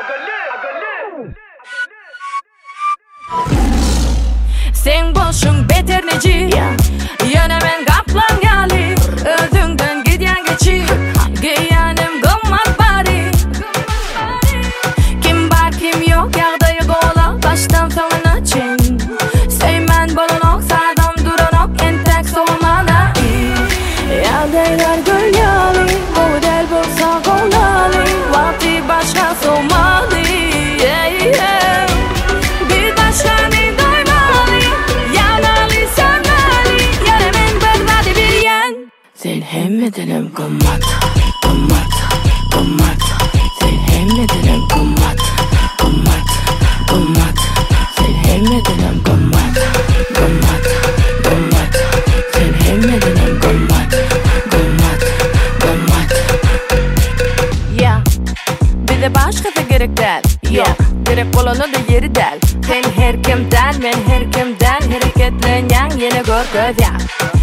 Sen boşun beternici yana men kaplan gali özünden giden geçi giyanim gımmat bari kim var kim yok yağdayı gola baştan sonuna çin Seymen bolunok sağdan duranok entek solmana yağdaylar gölgali bu del bolsa golali vakti başka solmalı bir başka ne sen hemmedenim gımmat, gımmat, gımmat. Sen hemmedenim gımmat, gımmat, gımmat. Sen hemmedenim gımmat, gımmat, gımmat. Sen hemmedenim gımmat, gımmat, gımmat. Ya, bir de başkası gerek değil. Yok, gerek olanı da yeri değil. Sen her kimden, men her kimden hareketlen yan yine gör göz ya.